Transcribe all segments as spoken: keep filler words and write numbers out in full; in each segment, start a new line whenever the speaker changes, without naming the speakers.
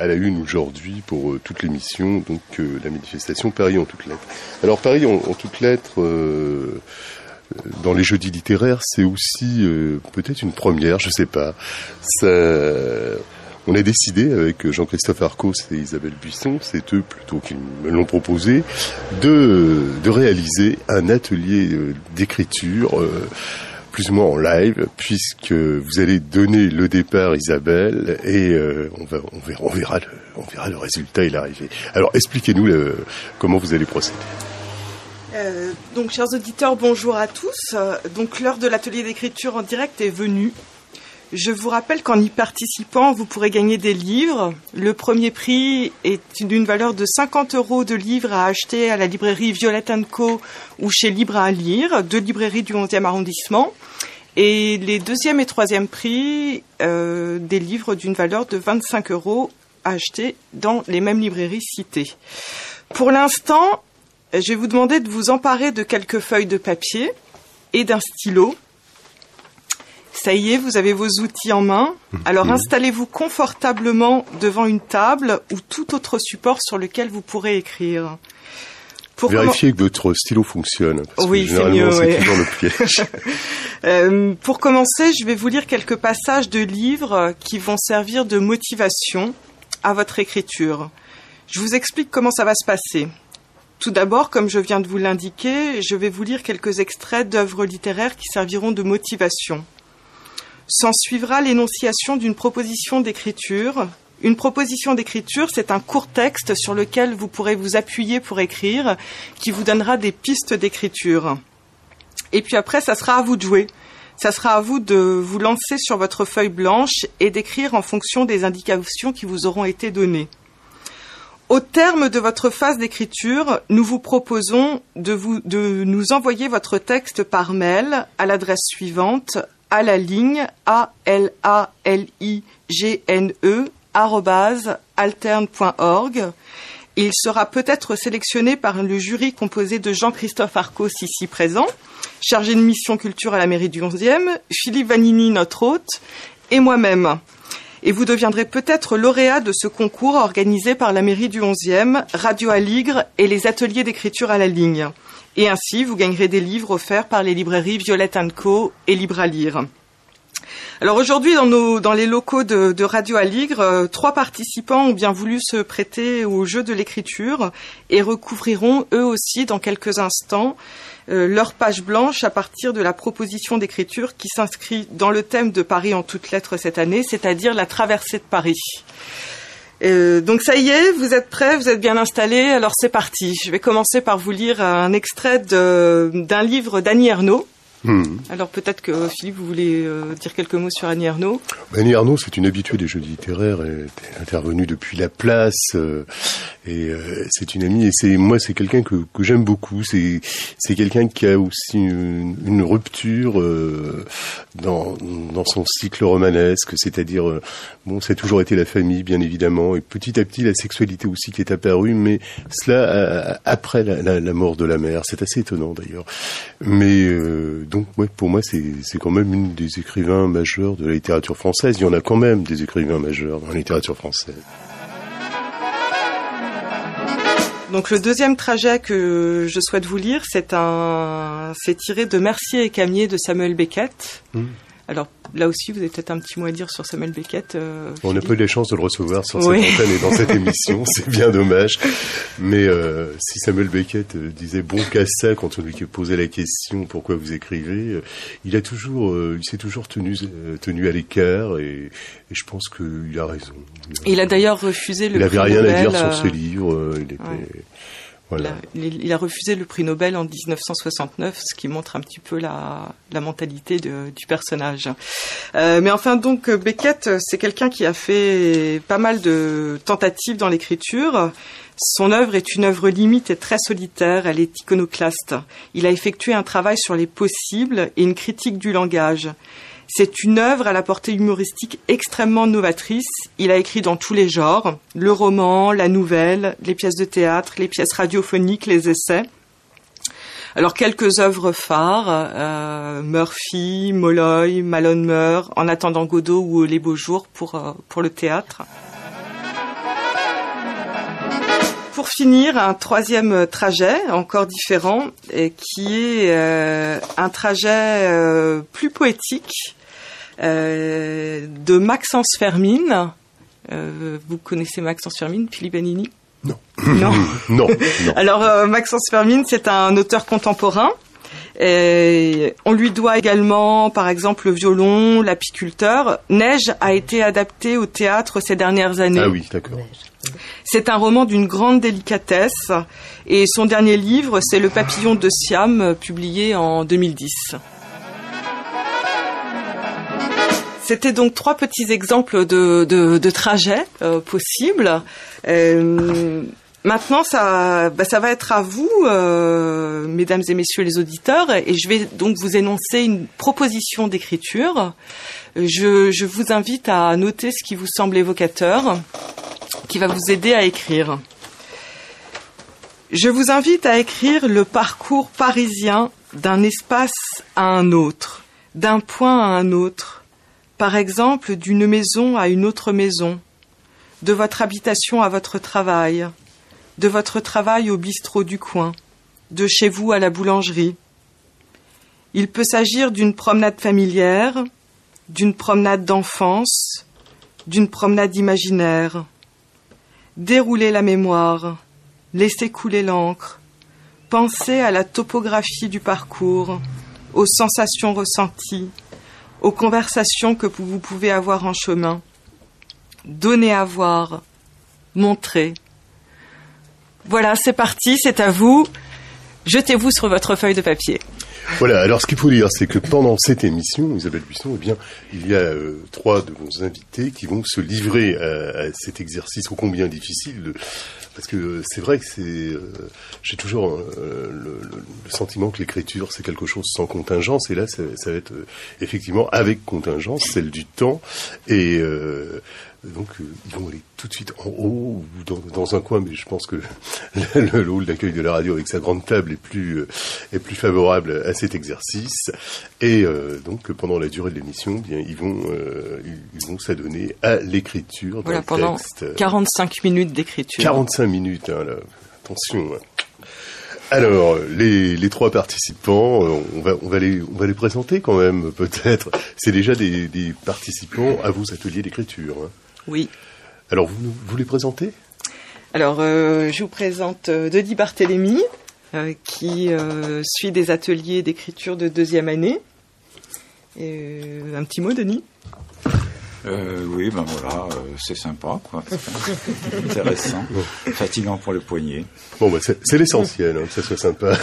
à la une aujourd'hui pour euh, toute l'émission, donc euh, la manifestation Paris en toutes lettres. Alors Paris en, en toutes lettres, euh, dans les jeudis littéraires, c'est aussi euh, peut-être une première, je sais pas. Ça, on a décidé avec Jean-Christophe Arcos et Isabelle Buisson, c'est eux plutôt qui me l'ont proposé, de, de réaliser un atelier euh, d'écriture euh, plus ou moins en live, puisque vous allez donner le départ, Isabelle, et euh, on, va, on, verra, on, verra le, on verra le résultat et l'arrivée. Alors, expliquez-nous le, comment vous allez procéder.
Euh, donc, chers auditeurs, bonjour à tous. Donc, l'heure de l'atelier d'écriture en direct est venue. Je vous rappelle qu'en y participant, vous pourrez gagner des livres. Le premier prix est d'une valeur de cinquante euros de livres à acheter à la librairie Violette and Co ou chez Libre à lire, deux librairies du onzième arrondissement. Et les deuxième et troisième prix, euh, des livres d'une valeur de vingt-cinq euros à acheter dans les mêmes librairies citées. Pour l'instant, je vais vous demander de vous emparer de quelques feuilles de papier et d'un stylo. Ça y est, vous avez vos outils en main. Alors installez-vous confortablement devant une table ou tout autre support sur lequel vous pourrez écrire.
Pour Vérifiez comm... que votre stylo fonctionne. Parce
oui,
que généralement,
c'est mieux.
C'est toujours le piège.
euh, pour commencer, je vais vous lire quelques passages de livres qui vont servir de motivation à votre écriture. Je vous explique comment ça va se passer. Tout d'abord, comme je viens de vous l'indiquer, je vais vous lire quelques extraits d'œuvres littéraires qui serviront de motivation. S'en suivra l'énonciation d'une proposition d'écriture. Une proposition d'écriture, c'est un court texte sur lequel vous pourrez vous appuyer pour écrire, qui vous donnera des pistes d'écriture. Et puis après, ça sera à vous de jouer. Ça sera à vous de vous lancer sur votre feuille blanche et d'écrire en fonction des indications qui vous auront été données. Au terme de votre phase d'écriture, nous vous proposons de, vous, de nous envoyer votre texte par mail à l'adresse suivante, à la ligne a l a l i g n e arobase alterne point org. Il sera peut-être sélectionné par le jury composé de Jean-Christophe Arcos, ici présent, chargé de mission culture à la mairie du onzième, Philippe Vanini, notre hôte, et moi-même. Et vous deviendrez peut-être lauréat de ce concours organisé par la mairie du onzième, Radio Aligre et les ateliers d'écriture à la ligne. Et ainsi, vous gagnerez des livres offerts par les librairies Violette and Co et Libre à lire. Alors aujourd'hui, dans, nos, dans les locaux de, de Radio Aligre, euh, trois participants ont bien voulu se prêter au jeu de l'écriture et recouvriront eux aussi dans quelques instants euh, leur page blanche à partir de la proposition d'écriture qui s'inscrit dans le thème de Paris en toutes lettres cette année, c'est-à-dire la traversée de Paris. Euh, donc ça y est, vous êtes prêts, vous êtes bien installés, alors c'est parti. Je vais commencer par vous lire un extrait de, d'un livre d'Annie Ernaux. Mmh. Alors peut-être que Philippe, vous voulez euh, dire quelques mots sur Annie Ernaux.
Annie Ernaux, c'est une habituée des jeudis littéraires, elle est intervenue depuis la place euh, et euh, c'est une amie et c'est moi c'est quelqu'un que, que j'aime beaucoup. C'est c'est quelqu'un qui a aussi une, une rupture euh, dans dans son cycle romanesque, c'est-à-dire euh, bon, ça a toujours été la famille bien évidemment et petit à petit la sexualité aussi qui est apparue, mais cela euh, après la, la, la mort de la mère. C'est assez étonnant d'ailleurs, mais euh, donc, ouais, pour moi, c'est, c'est quand même une des écrivains majeurs de la littérature française. Il y en a quand même des écrivains majeurs dans la littérature française.
Donc, le deuxième trajet que je souhaite vous lire, c'est un, c'est tiré de Mercier et Camier de Samuel Beckett. Mmh. Alors, là aussi, vous avez peut-être un petit mot à dire sur Samuel Beckett. Euh,
On n'a pas eu la chance de le recevoir sur oui. cette antenne et dans cette émission, c'est bien dommage. Mais euh, si Samuel Beckett euh, disait bon qu'à ça quand on lui posait la question pourquoi vous écrivez, euh, il a toujours, euh, il s'est toujours tenu, euh, tenu à l'écart et, et je pense qu'il a raison. Il a,
il a d'ailleurs refusé le.
Il n'avait rien
Nobel,
à dire
euh...
sur ses livres. Euh, il était. Ouais.
Voilà. Il, a, il a refusé le prix Nobel en dix-neuf cent soixante-neuf, ce qui montre un petit peu la, la mentalité de, du personnage. Euh, mais enfin, donc, Beckett, c'est quelqu'un qui a fait pas mal de tentatives dans l'écriture. Son œuvre est une œuvre limite et très solitaire, elle est iconoclaste. Il a effectué un travail sur les possibles et une critique du langage. C'est une œuvre à la portée humoristique extrêmement novatrice. Il a écrit dans tous les genres, le roman, la nouvelle, les pièces de théâtre, les pièces radiophoniques, les essais. Alors, quelques œuvres phares, euh, Murphy, Molloy, Malone meurt, En attendant Godot ou Les beaux jours pour, euh, pour le théâtre. pour finir, un troisième trajet, encore différent, et qui est euh, un trajet euh, plus poétique euh, de Maxence Fermine. Euh, vous connaissez Maxence Fermine, Philippe Banini ?
Non.
Non.
non, non.
Alors, euh, Maxence Fermine, c'est un auteur contemporain. Et on lui doit également, par exemple, le violon, l'apiculteur. Neige a été adapté au théâtre ces dernières années.
Ah oui, d'accord.
C'est un roman d'une grande délicatesse. Et son dernier livre, c'est Le papillon de Siam, publié en deux mille dix. C'était donc trois petits exemples de, de, de trajets euh, possibles. Euh, maintenant, ça, bah, ça va être à vous, euh, mesdames et messieurs les auditeurs, et je vais donc vous énoncer une proposition d'écriture. Je, je vous invite à noter ce qui vous semble évocateur, qui va vous aider à écrire. Je vous invite à écrire le parcours parisien d'un espace à un autre, d'un point à un autre. Par exemple, d'une maison à une autre maison, de votre habitation à votre travail, de votre travail au bistrot du coin, de chez vous à la boulangerie. Il peut s'agir d'une promenade familière, d'une promenade d'enfance, d'une promenade imaginaire. Dérouler la mémoire, laisser couler l'encre, penser à la topographie du parcours, aux sensations ressenties, aux conversations que vous pouvez avoir en chemin. Donner à voir, montrer. Voilà, c'est parti, c'est à vous. Jetez-vous sur votre feuille de papier.
Voilà, alors ce qu'il faut dire, c'est que pendant cette émission, Isabelle Buisson, eh bien, il y a euh, trois de nos invités qui vont se livrer à, à cet exercice ô combien difficile, de, parce que euh, c'est vrai que c'est, euh, j'ai toujours euh, le, le, le sentiment que l'écriture c'est quelque chose sans contingence, et là ça, ça va être euh, effectivement avec contingence, celle du temps, et euh, donc euh, ils vont aller tout de suite en haut ou dans, dans un coin, mais je pense que le, le hall d'accueil de la radio avec sa grande table est plus euh, est plus favorable à cet exercice, et euh, donc pendant la durée de l'émission, bien ils vont euh, ils vont s'adonner à l'écriture
voilà,
d'un
pendant
texte.
quarante-cinq minutes d'écriture.
quarante-cinq minutes, hein, là. Attention. Alors, les, les trois participants, on va, on va les, on va les présenter quand même, peut-être. C'est déjà des, des participants à vos ateliers d'écriture. Hein.
Oui.
Alors, vous, vous les présentez ?
Alors, euh, je vous présente euh, Denis Barthélémy, euh, qui euh, suit des ateliers d'écriture de deuxième année. Et, euh, un petit mot, Denis ?
Euh, oui, ben voilà, euh, c'est sympa, quoi. C'est intéressant, fatigant pour le poignet.
Bon, bah, c'est, c'est l'essentiel, hein, que ça soit sympa.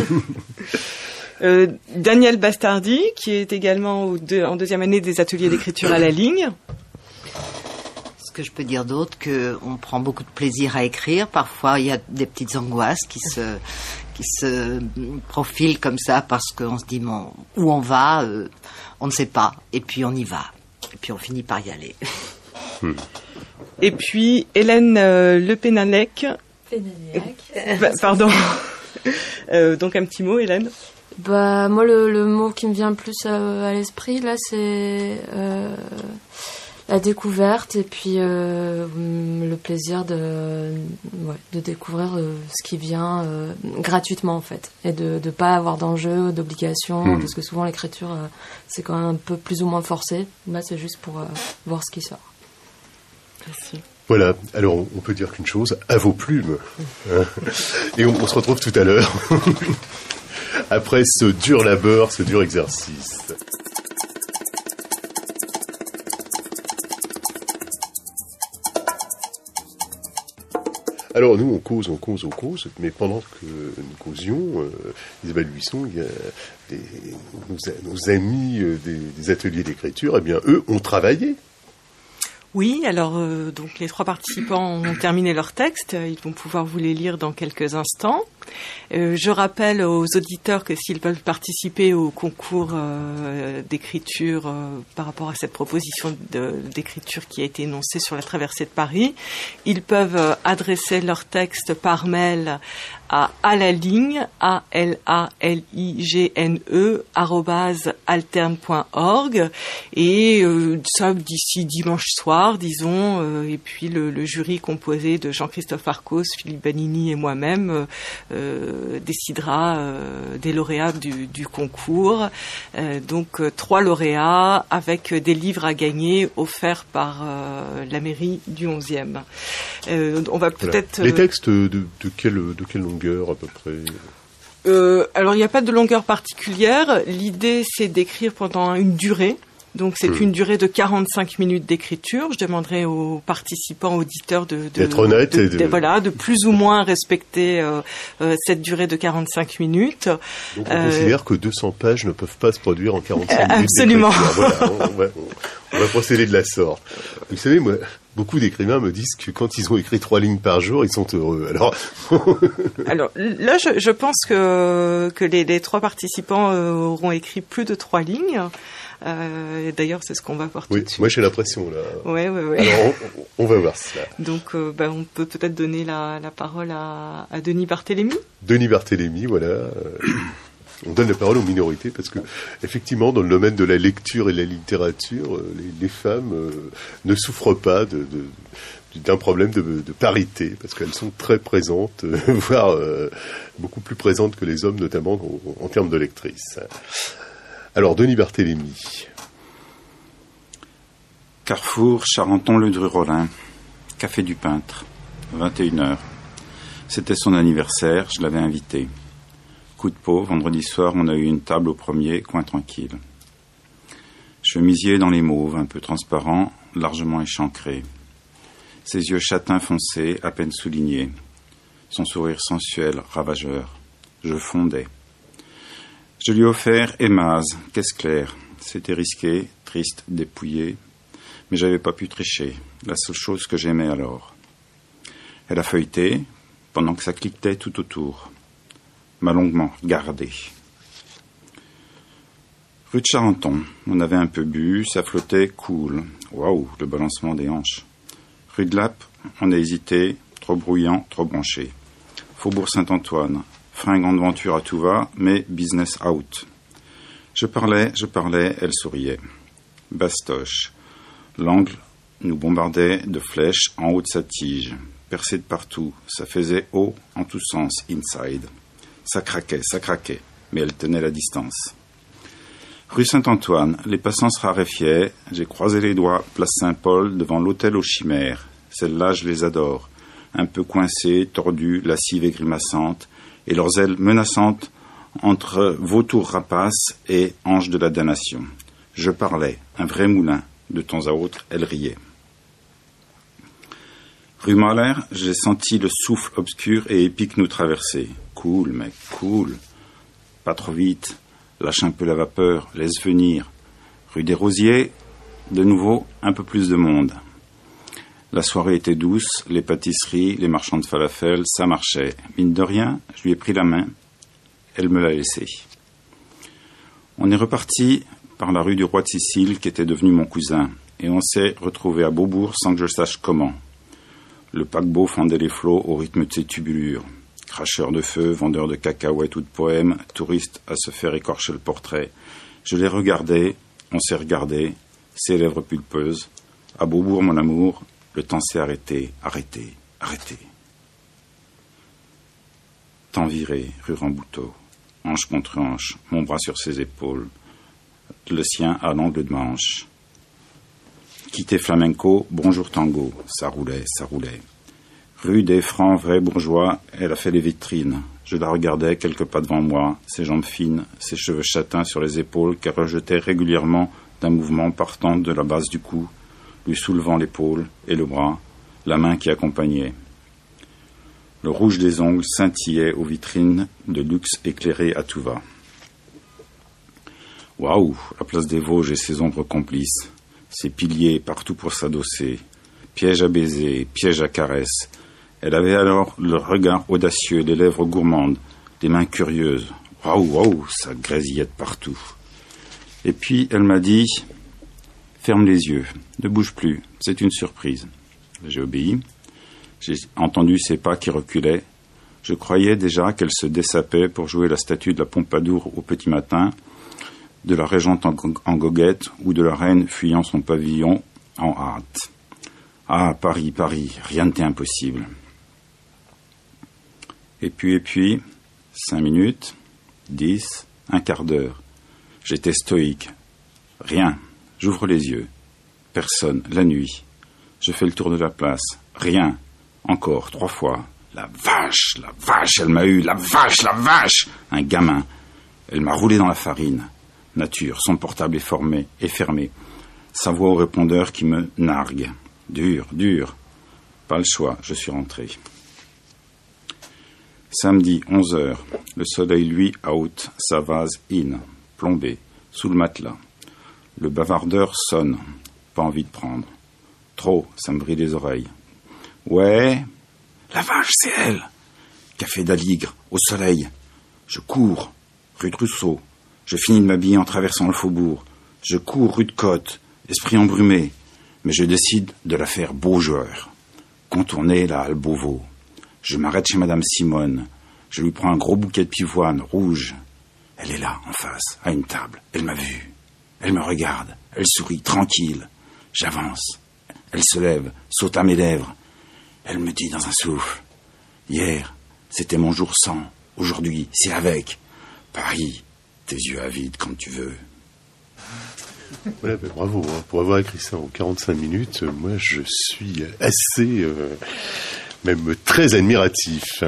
euh, Daniel Bastardi, qui est également au deux, en deuxième année des ateliers d'écriture à la ligne.
Ce que je peux dire d'autre, qu'on prend beaucoup de plaisir à écrire. Parfois, il y a des petites angoisses qui se, qui se profilent comme ça parce qu'on se dit, bon, où on va, euh, on ne sait pas. Et puis, on y va. Et puis, on finit par y aller.
Hmm.
Et puis, Hélène euh, Le Pénanec.
Pénaniac.
Bah, pardon. euh, donc, un petit mot, Hélène.
Bah, moi, le, le mot qui me vient le plus à, à l'esprit, là, c'est euh, la découverte et puis euh, le plaisir de, ouais, de découvrir euh, ce qui vient euh, gratuitement, en fait. Et de ne pas avoir d'enjeu, d'obligation, mmh. parce que souvent, l'écriture, euh, c'est quand même un peu plus ou moins forcé. Là, c'est juste pour euh, voir ce qui sort.
Merci.
Voilà, alors on peut dire qu'une chose, à vos plumes. Hein. Et on, on se retrouve tout à l'heure, après ce dur labeur, ce dur exercice. Alors nous, on cause, on cause, on cause, mais pendant que nous causions, euh, Isabelle Buisson, il y a des, nos, nos amis euh, des, des ateliers d'écriture, eh bien eux ont travaillé.
Oui, alors euh, donc les trois participants ont terminé leur texte, ils vont pouvoir vous les lire dans quelques instants. Euh, je rappelle aux auditeurs que s'ils veulent participer au concours euh, d'écriture euh, par rapport à cette proposition de, d'écriture qui a été énoncée sur la traversée de Paris, ils peuvent euh, adresser leur texte par mail à alaligne, A L A L I G N E, arobase alterne point org. Et euh, ça, d'ici dimanche soir, disons, euh, et puis le, le jury composé de Jean-Christophe Arcos, Philippe Banini et moi-même euh, décidera euh, des lauréats du, du concours. Euh, donc, euh, trois lauréats avec des livres à gagner offerts par euh, la mairie du onzième. Euh, on va peut-être...
Voilà. Les textes, de, de, quelle, de quelle longueur à peu près ?
euh, Alors, il n'y a pas de longueur particulière. L'idée, c'est d'écrire pendant une durée. Donc, c'est mmh. une durée de quarante-cinq minutes d'écriture. Je demanderai aux participants, auditeurs de... de
d'être honnêtes
de,
et de...
de... Voilà, de plus ou moins respecter euh, euh, cette durée de quarante-cinq minutes.
Donc, on euh... considère que deux cents pages ne peuvent pas se produire en quarante-cinq minutes.
Absolument.
Voilà, on, on, va, on, on va procéder de la sorte. Vous savez, moi... Beaucoup d'écrivains me disent que quand ils ont écrit trois lignes par jour, ils sont heureux. Alors,
Alors là, je, je pense que, que les, les trois participants euh, auront écrit plus de trois lignes. Euh, d'ailleurs, c'est ce qu'on va voir tout
oui,
de suite.
Moi, j'ai l'impression, là.
Oui, oui, oui.
Alors, on, on va voir cela.
Donc, euh, ben, on peut peut-être donner la, la parole à, à Denis Barthélémy.
Denis Barthélémy, voilà. Euh... On donne la parole aux minorités parce que, effectivement, dans le domaine de la lecture et de la littérature, les, les femmes euh, ne souffrent pas de, de, d'un problème de, de parité parce qu'elles sont très présentes, euh, voire euh, beaucoup plus présentes que les hommes, notamment en, en termes de lectrices. Alors, Denis Barthélémy.
Carrefour, Charenton-le-Dru-Rollin, Café du Peintre, vingt et une heures. C'était son anniversaire, je l'avais invité. Coup de peau, vendredi soir, on a eu une table au premier, coin tranquille. Chemisier dans les mauves, un peu transparent, largement échancré. Ses yeux châtains foncés, à peine soulignés. Son sourire sensuel, ravageur. Je fondais. Je lui ai offert Émase, caisse claire. C'était risqué, triste, dépouillé, mais j'avais pas pu tricher. La seule chose que j'aimais alors. Elle a feuilleté, pendant que ça cliquetait tout autour. M'a longuement regardé. Rue de Charenton, on avait un peu bu, ça flottait cool. Waouh, le balancement des hanches. Rue de Lappe, on a hésité, trop bruyant, trop branché. Faubourg Saint-Antoine, fringant de venture à tout va, mais business out. Je parlais, je parlais, elle souriait. Bastoche. L'angle nous bombardait de flèches en haut de sa tige. Percé de partout, ça faisait haut en tous sens, inside. Ça craquait, ça craquait, mais elle tenait la distance. Rue Saint-Antoine, les passants se raréfiaient. J'ai croisé les doigts, place Saint-Paul, devant l'hôtel aux chimères. Celles-là, je les adore. Un peu coincées, tordues, lascives et grimaçantes, et leurs ailes menaçantes entre vautours rapaces et anges de la damnation. Je parlais, un vrai moulin. De temps à autre, elle riait. Rue Mahler, j'ai senti le souffle obscur et épique nous traverser. Cool, mec, cool. Pas trop vite. Lâche un peu la vapeur, laisse venir. Rue des Rosiers, de nouveau, un peu plus de monde. La soirée était douce, les pâtisseries, les marchands de falafel, ça marchait. Mine de rien, je lui ai pris la main. Elle me l'a laissée. On est reparti par la rue du Roi de Sicile, qui était devenu mon cousin, et on s'est retrouvé à Beaubourg sans que je sache comment. Le paquebot fendait les flots au rythme de ses tubulures. Cracheur de feu, vendeur de cacahuètes ou de poèmes, touriste à se faire écorcher le portrait. Je les regardais, on s'est regardé, ses lèvres pulpeuses. À Beaubourg, mon amour, le temps s'est arrêté, arrêté, arrêté. Temps viré, rue Rambuteau, hanche contre hanche, mon bras sur ses épaules, le sien à l'angle de ma hanche. Quitter flamenco, bonjour tango, ça roulait, ça roulait. Rue des francs vrais bourgeois, elle a fait les vitrines. Je la regardais quelques pas devant moi, ses jambes fines, ses cheveux châtains sur les épaules qu'elle rejetait régulièrement d'un mouvement partant de la base du cou, lui soulevant l'épaule et le bras, la main qui accompagnait. Le rouge des ongles scintillait aux vitrines de luxe éclairées à tout va. Waouh, la place des Vosges et ses ombres complices, ses piliers partout pour s'adosser, piège à baiser, piège à caresses. Elle avait alors le regard audacieux, les lèvres gourmandes, des mains curieuses. Waouh, waouh, ça grésillait de partout. Et puis elle m'a dit, ferme les yeux, ne bouge plus, c'est une surprise. J'ai obéi. J'ai entendu ses pas qui reculaient. Je croyais déjà qu'elle se dessapait pour jouer la statue de la Pompadour au petit matin, de la régente en, go- en goguette ou de la reine fuyant son pavillon en hâte. Ah, Paris, Paris, rien n'était impossible. Et puis, et puis, cinq minutes, dix, un quart d'heure. J'étais stoïque. Rien. J'ouvre les yeux. Personne. La nuit. Je fais le tour de la place. Rien. Encore, trois fois. La vache, la vache, elle m'a eu. La vache, la vache. Un gamin. Elle m'a roulé dans la farine. Nature, son portable est formé, est fermé. Sa voix au répondeur qui me nargue. Dur, dur. Pas le choix, je suis rentré. Samedi, onze heures. Le soleil, lui, out, sa vase in, plombé, sous le matelas. Le bavardeur sonne. Pas envie de prendre. Trop, ça me brille les oreilles. Ouais. La vache, c'est elle. Café d'Aligre, au soleil. Je cours, rue de Rousseau. Je finis de m'habiller en traversant le faubourg. Je cours rue de Côte, esprit embrumé. Mais je décide de la faire beau joueur. Contourner la halle Beauvau. Je m'arrête chez Madame Simone. Je lui prends un gros bouquet de pivoine rouge. Elle est là, en face, à une table. Elle m'a vu. Elle me regarde. Elle sourit, tranquille. J'avance. Elle se lève, saute à mes lèvres. Elle me dit dans un souffle. Hier, c'était mon jour sans. Aujourd'hui, c'est avec. Paris, tes yeux avides quand tu veux.
Voilà, ben bravo, hein. Pour avoir écrit ça en quarante-cinq minutes, euh, moi je suis assez, euh, même très admiratif.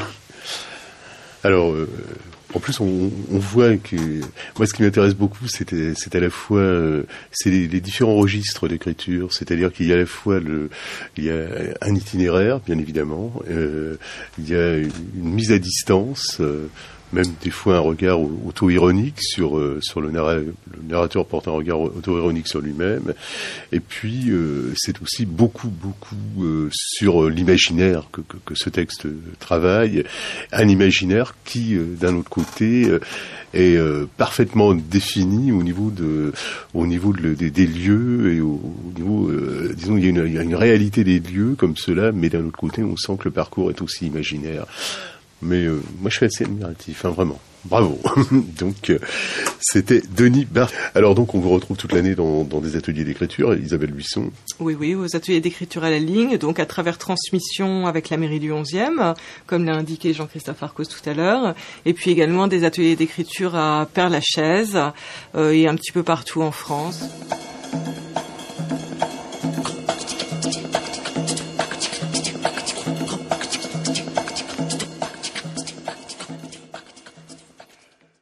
Alors, euh, en plus on, on voit que, moi ce qui m'intéresse beaucoup, c'est, c'est à la fois, euh, c'est les, les différents registres d'écriture, c'est-à-dire qu'il y a à la fois le, il y a un itinéraire, bien évidemment, euh, il y a une, une mise à distance, euh, même des fois un regard auto-ironique sur euh, sur le, narra- le narrateur porte un regard auto-ironique sur lui-même, et puis euh, c'est aussi beaucoup beaucoup euh, sur l'imaginaire que, que que ce texte travaille, un imaginaire qui euh, d'un autre côté euh, est euh, parfaitement défini au niveau de au niveau de, de, des lieux et au, au niveau euh, disons il y a une il y a une réalité des lieux comme cela, mais d'un autre côté on sent que le parcours est aussi imaginaire. Mais euh, moi, je suis assez admiratif, hein, vraiment. Bravo. Donc, euh, c'était Denis Barthes. Alors, donc, on vous retrouve toute l'année dans, dans des ateliers d'écriture. Isabelle Buisson.
Oui, oui, aux ateliers d'écriture à la ligne, donc à travers transmission avec la mairie du onzième, comme l'a indiqué Jean-Christophe Arcos tout à l'heure, et puis également des ateliers d'écriture à Père-Lachaise euh, et un petit peu partout en France.